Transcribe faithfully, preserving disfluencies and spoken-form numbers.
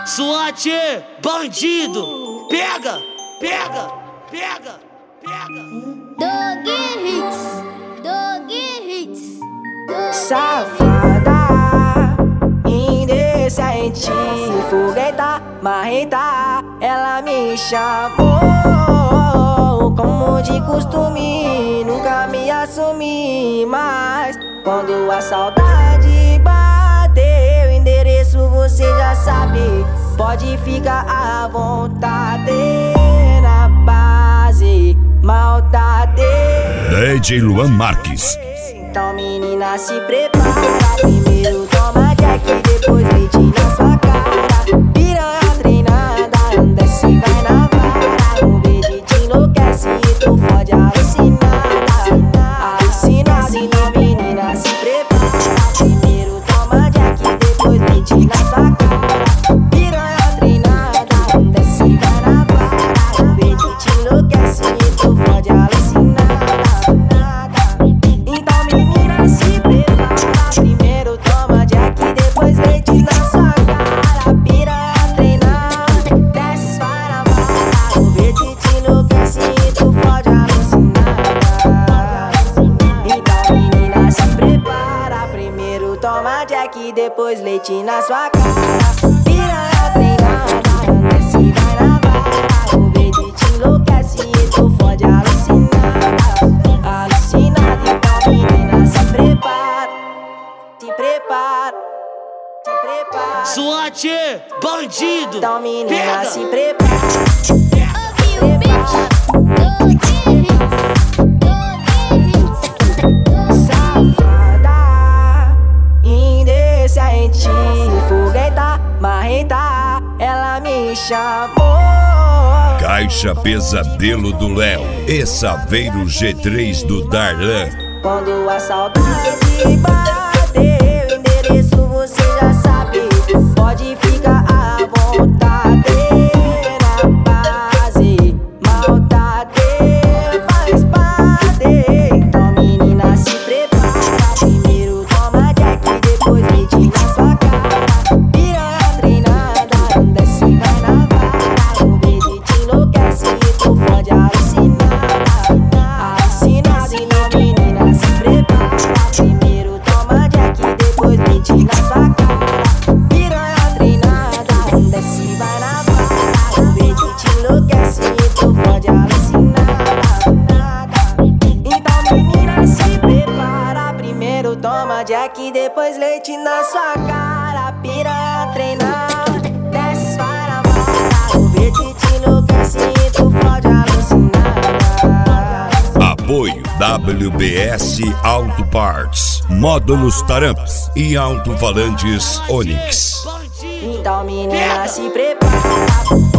SWAT, bandido, pega, pega, pega, pega. Dog Hits, Dog Hits, safada, indecente, fogueta, marreta, ela me chamou como de costume, nunca me assumi, mas quando a saudade bateu, endereço você já sabe, pode ficar à vontade, na base, maldade. D J Luan Marques. Então menina se prepara, primeiro toma jack, depois leite na sua cara. Piranha treinada, desce e vai na vara. O verde te enlouquece e tu fode alucinada. Alucinada, então menina se prepara, primeiro toma jack, depois leite na sua cara. Piranha treinada, desce e vai na vara. O verde te enlouquece e tu fode alucinada. Se prepara, primeiro toma jack, depois leite na sua cara. Piranha treinada, desce, vai na vara. O verde te enlouquece e tu fode alucinada. Então menina se prepara, primeiro toma jack, depois leite na sua cara. Piranha treinada, desce, vai na vara. O verde te enlouquece e tu fode alucinada. Alucinada, então menina se prepara, se prepara, se prepara. SWAT, bandido, então menina pega, se prepara. Ouve o beat, Dog Hits, Dog Hits, Safada, indecente, fogueta, marreta, ela me chamou. Caixa Pesadelo do Léo e Saveiro G três do Darlan. Quando a saudade bateu, endereço você já sabe, pode ficar à vontade, na base, maldade, faz parte. Então menina se prepara, primeiro toma jack, depois leite na sua cara. Piranha treinada, desce e vai na vara. O verde te enlouquece e tu fode alucinada. Alucinada, então menina se prepara, primeiro toma jack, depois leite na sua cara. Piranha treinada, desce e vai na vara. O verde te enlouquece e tu fode alucinada. Então menina se prepara, primeiro toma jack, depois leite na sua cara. Piranha treinada, desce, vai na vara. O verde te enlouquece e tu fode alucinada. Apoio W B S Auto Parts, módulos Taramps e alto-falantes Onix. bandido, Então menina pega. se prepara.